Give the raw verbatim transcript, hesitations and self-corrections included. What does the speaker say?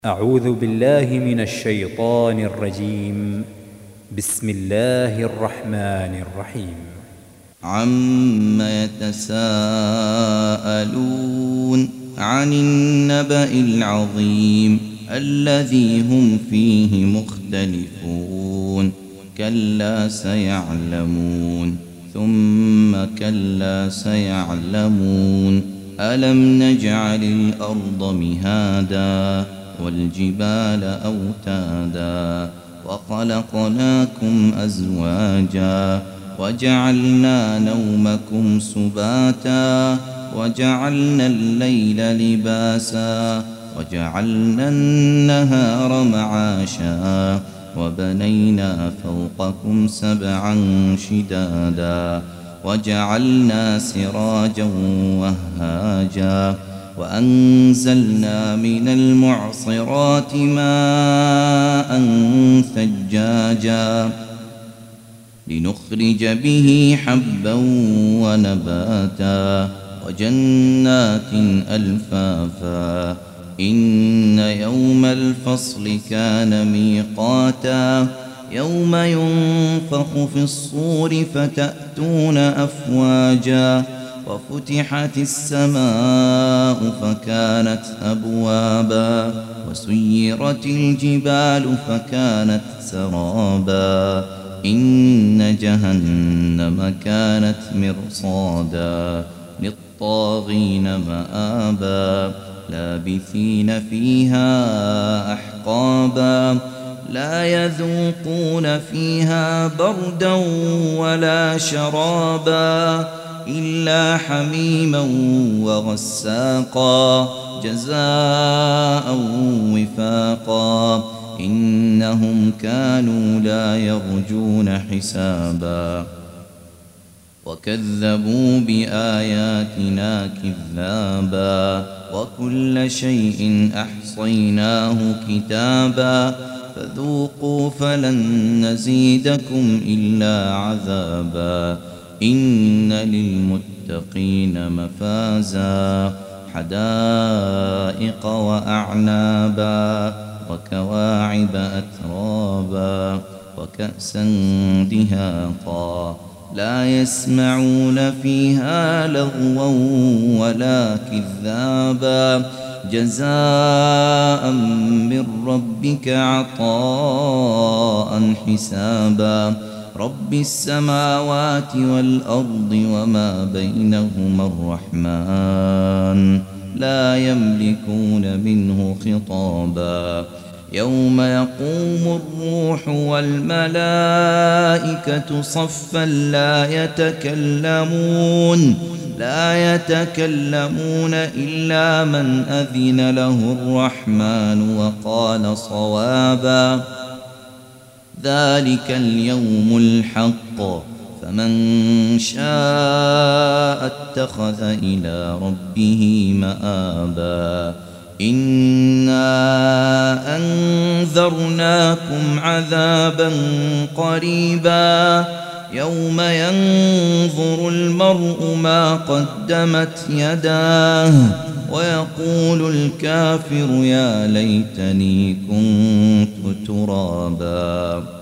أعوذ بالله من الشيطان الرجيم. بسم الله الرحمن الرحيم. عم يتساءلون عن النبأ العظيم الذي هم فيه مختلفون كلا سيعلمون ثم كلا سيعلمون ألم نجعل الأرض مهادا والجبال أوتادا وخلقناكم أزواجا وجعلنا نومكم سباتا وجعلنا الليل لباسا وجعلنا النهار معاشا وبنينا فوقكم سبعا شدادا وجعلنا سراجا وهاجا وأنزلنا من المعصرات ماء ثجاجا لنخرج به حبا ونباتا وجنات ألفافا إن يوم الفصل كان ميقاتا يوم ينفخ في الصور فتأتون أفواجا وفتحت السماء فكانت أبوابا وسيرت الجبال فكانت سرابا إن جهنم كانت مرصادا للطاغين مآبا لابثين فيها أحقابا لا يذوقون فيها بردا ولا شرابا إلا حميما وغساقا جزاء وفاقا إنهم كانوا لا يرجون حسابا وكذبوا بآياتنا كذابا وكل شيء أحصيناه كتابا فذوقوا فلن نزيدكم إلا عذابا إن للمتقين مفازا حدائق وأعنابا وكواعب أترابا وكأسا دهاقا لا يسمعون فيها لغوا ولا كذابا جزاء من ربك عطاء حسابا رب السماوات والأرض وما بينهما الرحمن لا يملكون منه خطابا يوم يقوم الروح والملائكة صفا لا يتكلمون لا يتكلمون إلا من أذن له الرحمن وقال صوابا ذلك اليوم الحق فمن شاء اتخذ إلى ربه مآبا إنا أنذرناكم عذابا قريبا يوم ينظر المرء ما قدمت يداه ويقول الكافر يا ليتني كنت ترابا.